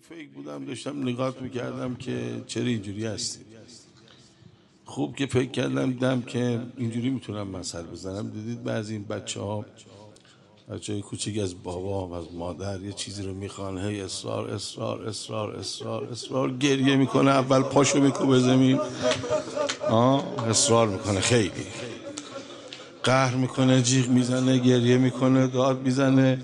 فیک بودم داشتم نگاه میکردم که چرا اینجوری هستی. خوب که فکر کردم دیدم که اینجوری میتونم مثل بزنم. دیدید بعضی این بچه‌های کوچیک از بابا و از مادر یه چیزی رو میخوان، هی اصرار اصرار اصرار اصرار اصرار، گریه میکنه، اول پاشو میکوبه زمین، اصرار میکنه، خیلی قهر میکنه، جیغ میزنه، گریه میکنه، داد میزنه.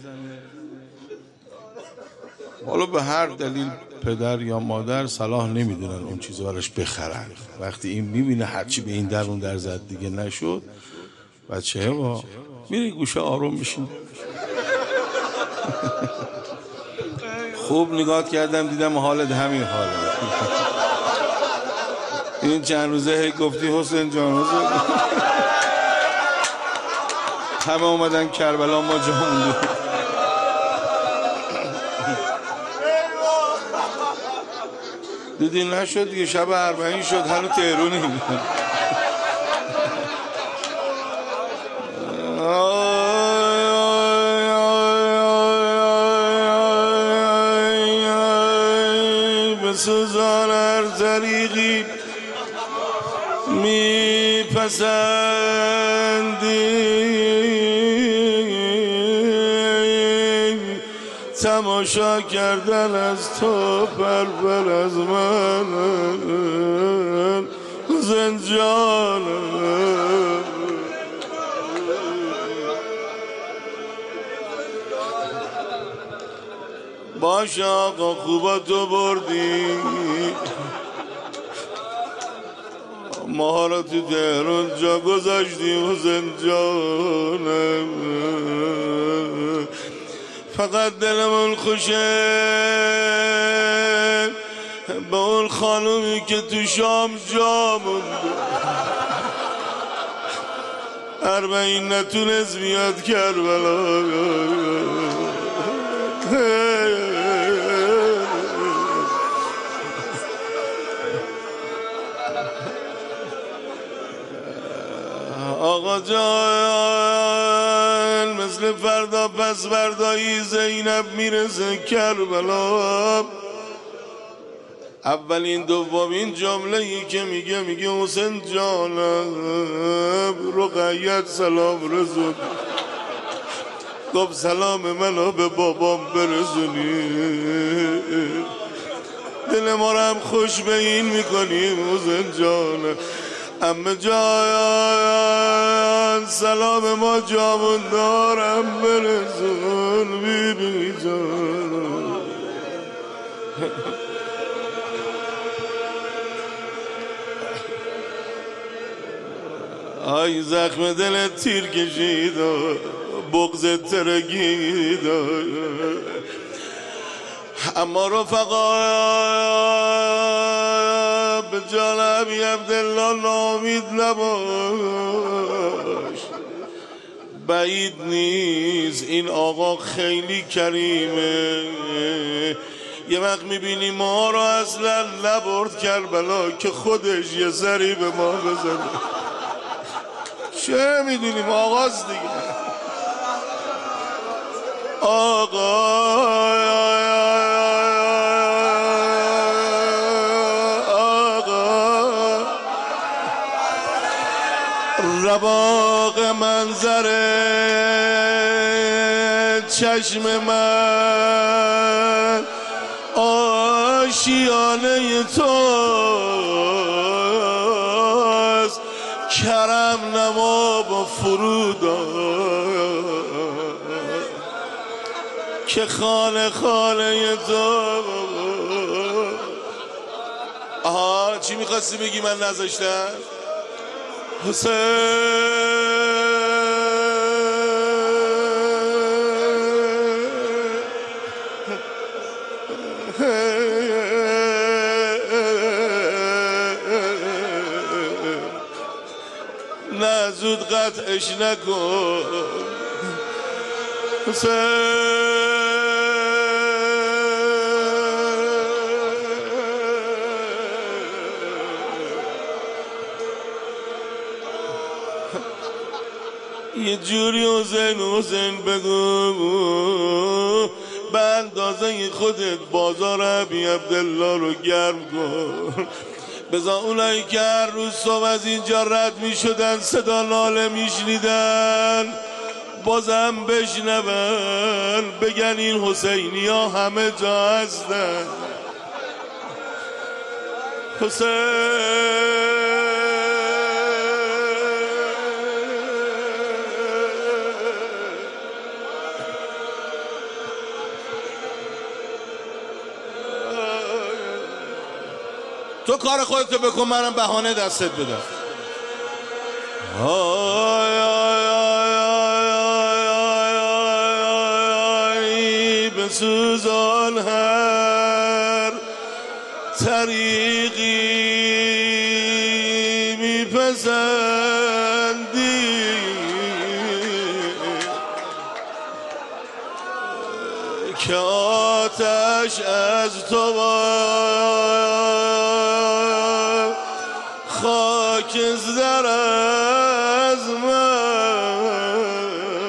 حالا به هر دلیل پدر یا مادر صلاح نمیدونن اون چیزو براش بخرن. وقتی این میبینه هرچی به این در اون در زد دیگه نشد، بچه با میری گوشه آروم میشین. خوب نگاه کردم دیدم حالت همین حاله. این چند روزه هی گفتی حسین جان حسین، همه اومدن کربلا، ما جا موندیم. دیدی نشد دیگه، شب 40 شد، هنو تهرونیم. بسوزان هر طریقی میپسندی، تماشا کردن از تو پر از من زنجانم. باش آقا خوبا تو بردی، ماها تو تهران جا گذاشتی و زنجانم. فقط دلمون خوشه به اون خانومی که تو شام جا مونده، 40 نتونست بیاد کربلا. آقا جان مثل فردا پس فردایی زینب میرسه کربلا. اولین دومین جمله‌ای که میگه حسین جانم رقیت سلام رسون. گفت سلام منو به بابام برسونی، دل ما رو هم خوش به این میکنیم حسین جانم. عمه جان سلام ما جامون دارم برسون بیبی جان. آی زخم دلت تیر کشید و بغضت ترکید، اما رفقا به جان ابی عبدالله ناامید نباش. بعید نیست این آقا خیلی کریمه. یه وقت میبینی ما رو اصلا نبرد کربلا که خودش یه سری به ما بزنه. چه میدونیم آقاست دیگه. آقا رواق منظر چشم من آشیانه توست، کرم نما با فرودا که خانه تو. آها چی میخواستی بگی من نذاشتم؟ حسین نه زود قطعش نکن حسین. یه جوری حسین بگو به اندازه خودت بازار ابی عبدالله رو گرم کن. بذار اونایی که هر روز صبح از اینجا رد می شدن صدا ناله می شنیدن بازم بشنون بگن این حسینی ها همه جا هستن. حسین تو کار خودتو بکن منم بهانه دستت بدم. بسوزان هر طریقی میپسندی که آتش از تو خاکستر از من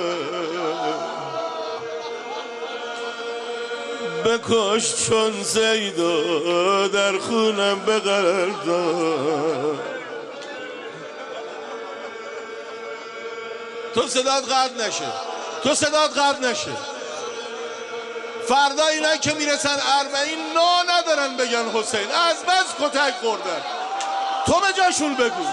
بکش چون سیدا در خونم بغردان. تو صدات قطع نشه، تو صدات قطع نشه. فردا اینا که میرسن 40 نا ندارن بگن حسین، از بس کتک خوردن. تو به جاشون بگو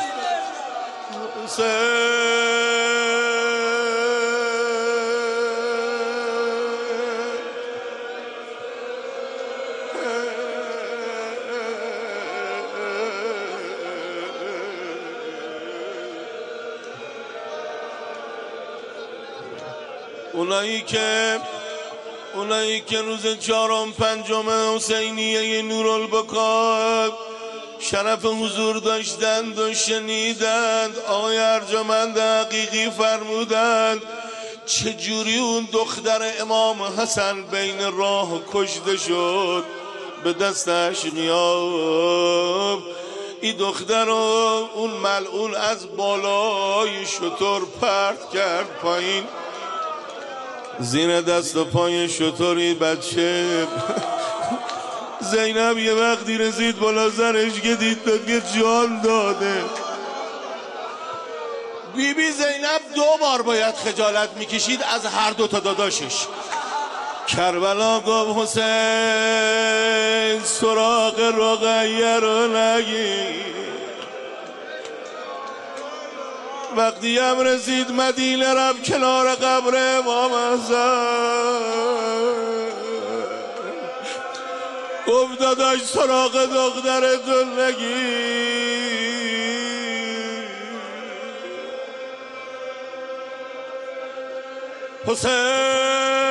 اونایی که روز 4 و 5 حسینیه نورالبقا شرف حضور داشتند و شنیدند آقای ارجمند حقیقی فرمودند چجوری اون دختر امام حسن بین راه کشته شد به دست اشقیاب. این دختر رو اون ملعون از بالای شتر پرت کرد پایین، زیر دست و پای شتری بچه زینب یه وقتی رسید بالا سرش که دید که جان داده. بیبی زینب 2 بار باید خجالت میکشید از هر 2 تا داداشش. کربلا گفت حسین سراغ رقیه رو نگیر. وقتی هم رسید مدینه رفت کنار قبر امام حسن گفت داداش سراغ دخترتون نگیر. حسین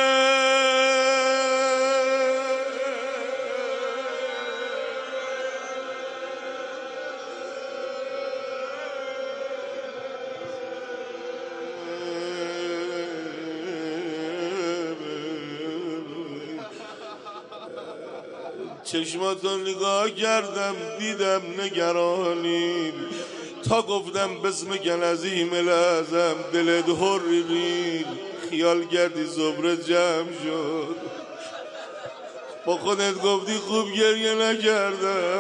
چشماتو نگاه کردم دیدم نگرانی تا گفتم بسم العظیم العظم دلت حری رید خیال کردی زبره جمع شد با خودت گفتی خوب گریه نکردم.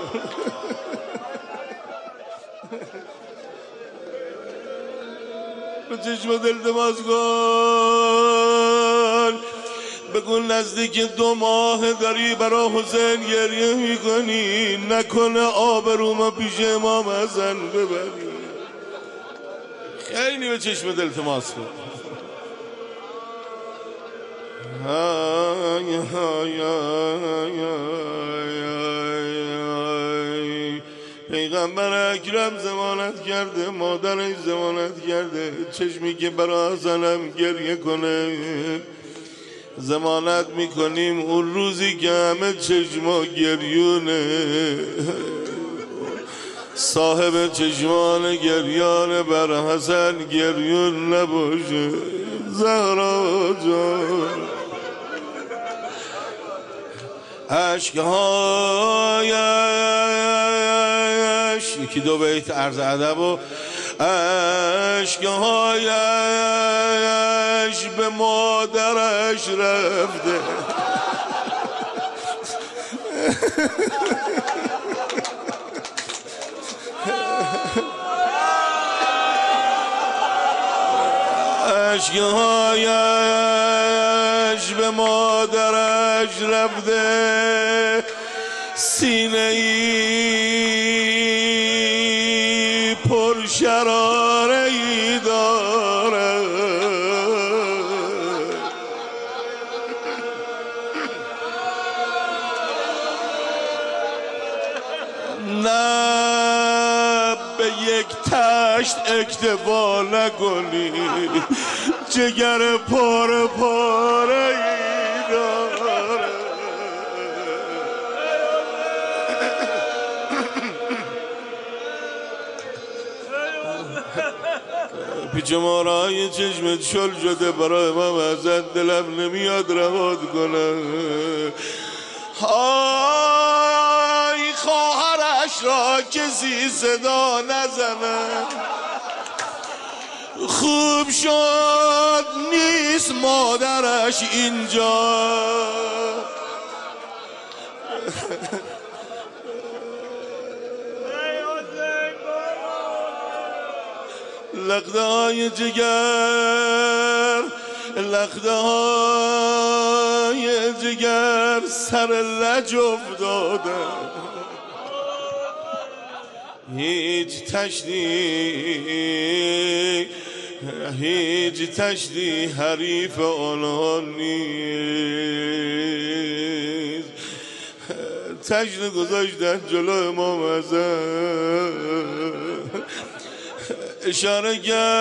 به چشمات التماس کن بگو نزدیک 2 ماه داری برا حسین گریه میکنی نکنه آبروما پیش امام حسن ببری. خیلی به چشمت التماس کن. پیغمبر اکرم ضمانت کرده مادرش ضمانت کرده چشمی که برا حسنم گریه کنه ضمانت میکنیم اون روزی که همه چشما گریونه صاحب چشمان گریان بر حسن گریون نباشه. زهرا جان عشقهایش 1-2 بیت عرض ادب و عشقهایش به مادرش رفته. عشقهایش به مادرش رفته، سینه ای پر شراره ای داره. نه به یک تشت اکتفا نکنی، جگر پاره پاره ای داره. پیچ مارای چشمت شل شده، برای من ازت دلم نمیاد رهات کنم. های خواهرش را کسی صدا نزنه، خوب شد نیست مادرش اینجا. لخته های جگر، لخته های جگر سر لج افتاده، هیچ تشتی حریف آنها نیست. تشت گذاشتن جلو امام حسن، اشاره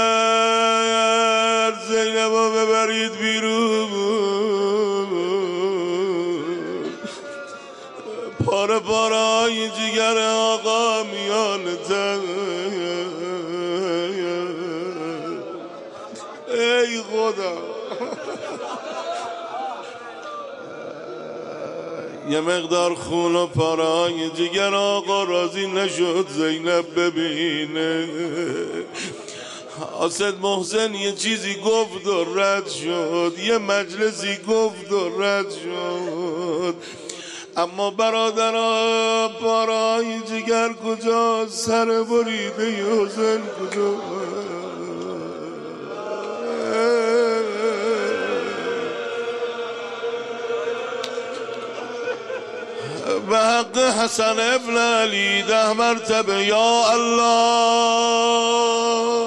کرد زینبا ببرید بیرون. پاره پاره های جگر آقا میانتن. ای خدا، یه مقدار خون و پاره های جگر آقا راضی نشد زینب ببینه. حاسد محسن یه چیزی گفت و رد شد، یه مجلسی گفت و رد شد، اما برادرها پاره های جگر کجا؟ سر بریده حسین کجا؟ به حق حسن ابن علی 10 مرتبه یا الله.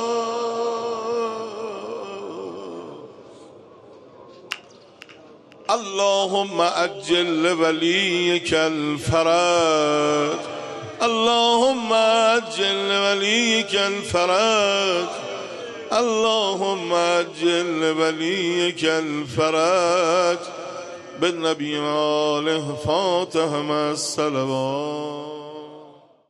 اللهم عجل لوليك الفرج، اللهم عجل لوليك الفرج، اللهم عجل لوليك الفرج. بالنبي آله فاتح مع الصلوات.